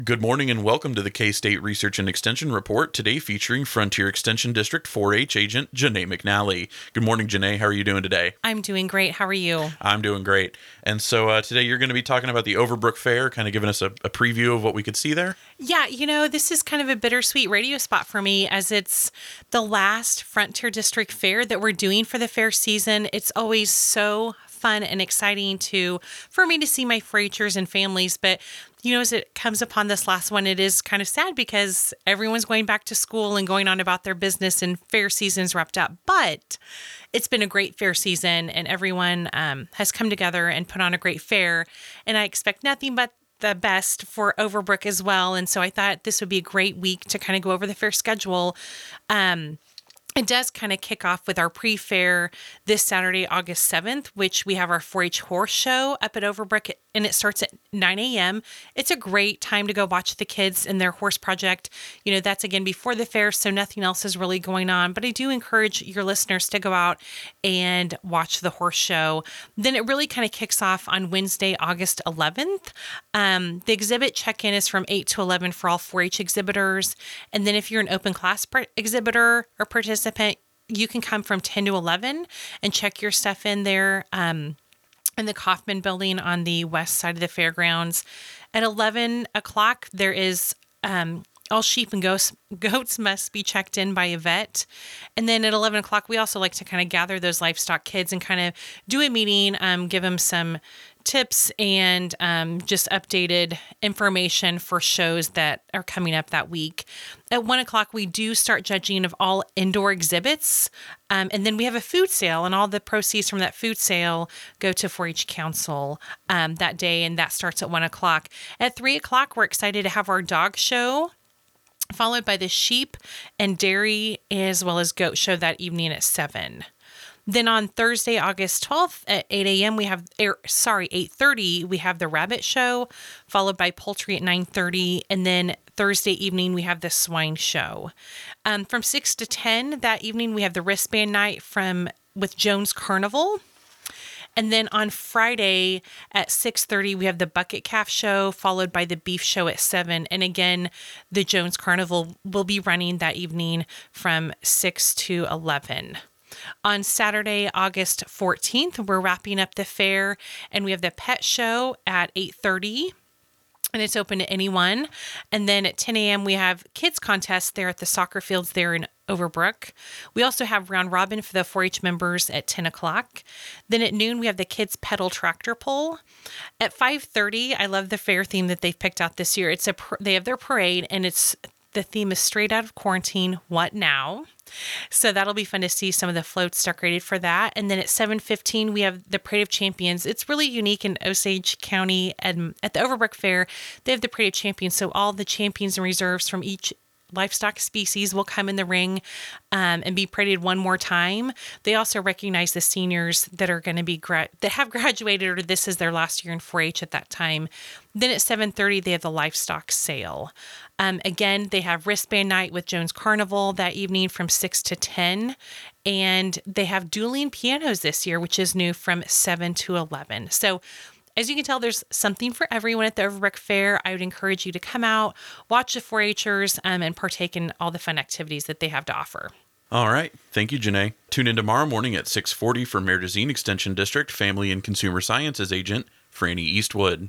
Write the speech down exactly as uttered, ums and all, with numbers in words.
Good morning and welcome to the K-State Research and Extension Report, today featuring Frontier Extension District four H agent Janae McNally. Good morning, Janae. How are you doing today? I'm doing great. How are you? I'm doing great. And so uh, today you're going to be talking about the Overbrook Fair, kind of giving us a, a preview of what we could see there? Yeah, you know, this is kind of a bittersweet radio spot for me as it's the last Frontier District Fair that we're doing for the fair season. It's always so fun and exciting to for me to see my four H'ers and families, but you know, as it comes upon this last one, it is kind of sad because everyone's going back to school and going on about their business and fair season's wrapped up. But it's been a great fair season and everyone um, has come together and put on a great fair. And I expect nothing but the best for Overbrook as well. And so I thought this would be a great week to kind of go over the fair schedule. Um, It does kind of kick off with our pre-fair this Saturday, August seventh, which we have our four H horse show up at Overbrook, and it starts at nine a.m. It's a great time to go watch the kids and their horse project. You know, that's again before the fair, so nothing else is really going on. But I do encourage your listeners to go out and watch the horse show. Then it really kind of kicks off on Wednesday, August eleventh. Um, the exhibit check-in is from eight to eleven for all four H exhibitors. And then if you're an open class par- exhibitor or participant, you can come from ten to eleven and check your stuff in there um, in the Kaufman building on the west side of the fairgrounds. At eleven o'clock, there is um, all sheep and goats, goats must be checked in by a vet. And then at eleven o'clock, we also like to kind of gather those livestock kids and kind of do a meeting, um, give them some tips and um, just updated information for shows that are coming up that week. At one o'clock, we do start judging of all indoor exhibits. Um, and then we have a food sale, and all the proceeds from that food sale go to four H Council um, that day, and that starts at one o'clock. At three o'clock, we're excited to have our dog show, followed by the sheep and dairy as well as goat show that evening at seven. Then on Thursday, August twelfth at eight a.m., we have, er, sorry, eight thirty, we have the rabbit show, followed by poultry at nine thirty. And then Thursday evening, we have the swine show. Um, from six to ten that evening, we have the wristband night from with Jones Carnival. And then on Friday at six thirty, we have the bucket calf show, followed by the beef show at seven. And again, the Jones Carnival will be running that evening from six to eleven. On Saturday, August fourteenth, we're wrapping up the fair, and we have the pet show at eight thirty, and it's open to anyone. And then at ten a.m., we have kids contest there at the soccer fields there in Overbrook. We also have round robin for the four H members at ten o'clock. Then at noon, we have the kids pedal tractor pull. At five thirty, I love the fair theme that they've picked out this year. It's a they have their parade, and it's the theme is straight out of quarantine. What now? So that'll be fun to see some of the floats decorated for that. And then at seven fifteen, we have the Parade of Champions. It's really unique in Osage County, and at the Overbrook Fair, they have the Parade of Champions. So all the champions and reserves from each livestock species will come in the ring um, and be paraded one more time. They also recognize the seniors that are going to be gra- that have graduated, or this is their last year in four H at that time. Then at seven thirty, they have the livestock sale. Um, again, they have wristband night with Jones Carnival that evening from six to ten. And they have dueling pianos this year, which is new, from seven to eleven. So as you can tell, there's something for everyone at the Overbrook Fair. I would encourage you to come out, watch the four H'ers, um, and partake in all the fun activities that they have to offer. All right. Thank you, Janae. Tune in tomorrow morning at six forty for Merdozine Extension District Family and Consumer Sciences agent Franny Eastwood.